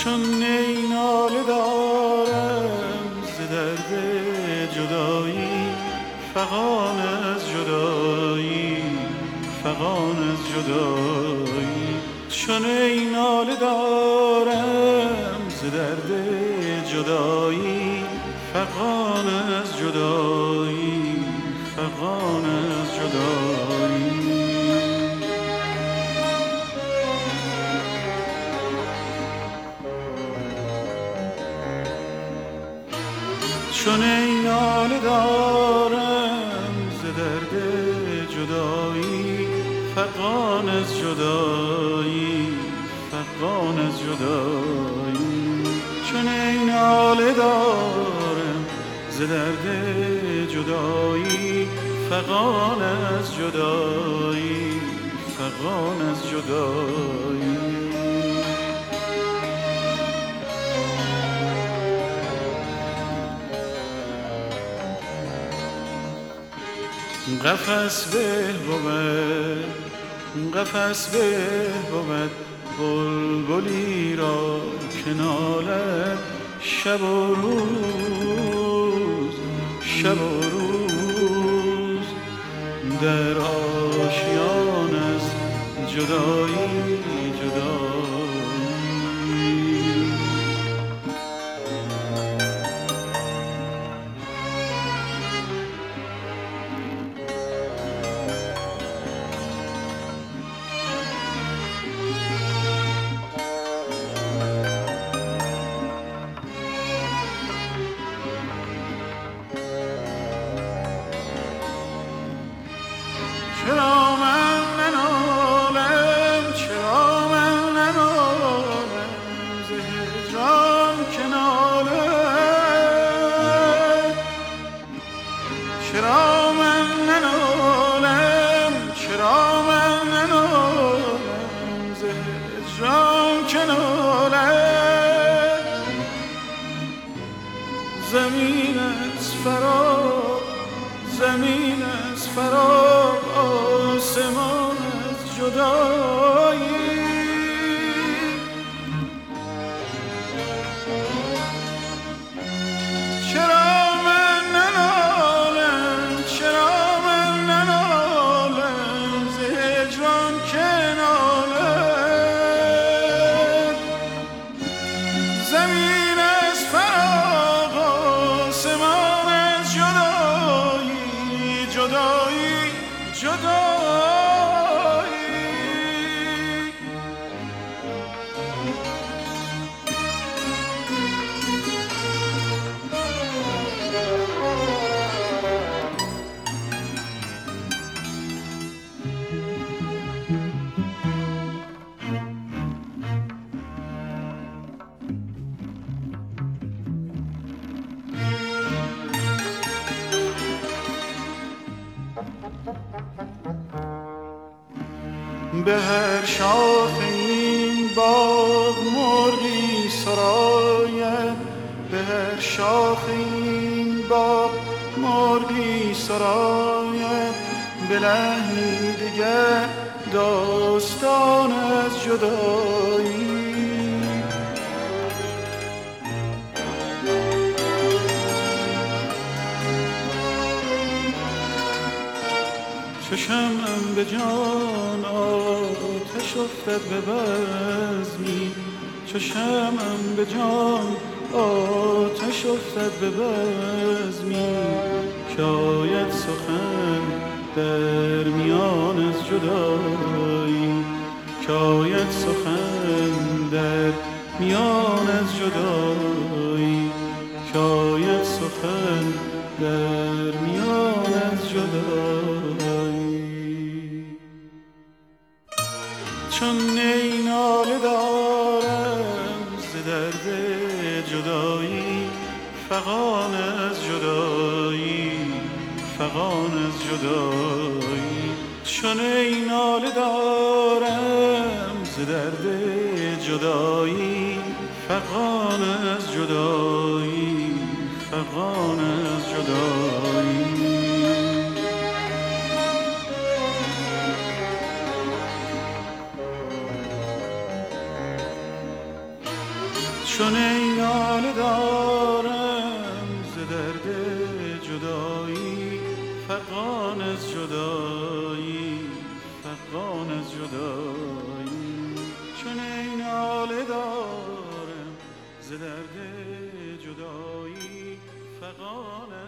چون نی ناله دارم ز درد جدایی، فغان از جدایی، فغان از جدایی. چون ای ناله دارم ز درد جدایی، فغان از جدایی، فغان از جدایی. چون ای ناله دارم ز درد جدایی، فغان از جدایی، فغان از جدایی. چون ای ناله دارم ز درد جدایی، فغان از جدایی، فغان از جدایی. قفس به بود، قفس به بود بلبلی را که نالد شب و روز، شب و روز. در آشیان از جدایی، جدایی. چرا من ننالم، چرا من ننالم ز هجران که نالم. چرا من ننالم، چرا من ننالم ز هجران که نالم. زمین از فراق، زمین از فراق، آسمان از جدایی. چرا من ننالم، چرا من ننالم ز هجران که نالم. زمین از فراق، آسمان از جدایی، جدایی، جدایی. به هر شاخ این باغ مرغی سراید، به هر شاخ این باغ مرغی سراید. به لحنی دگر داستان از جدایی. چو شمعم به جان آتش افتد به بزمی، چو شمعم به جان آتش افتد به بزمی. که آید سخن در میان از جدایی، که آید سخن در میان از جدایی، که آید سخن در میان از جدایی. چون نی ناله دارم ز درد جدایی، فغان از جدایی، فغان از جدایی. چون ای ناله دارم ز درد جدایی، فغان از جدایی، فغان از جدایی. چون ای ناله دارم ز درد جدایی، فغان از جدایی، فغان از جدایی. چون ای ناله دارم ز درد جدایی، فغان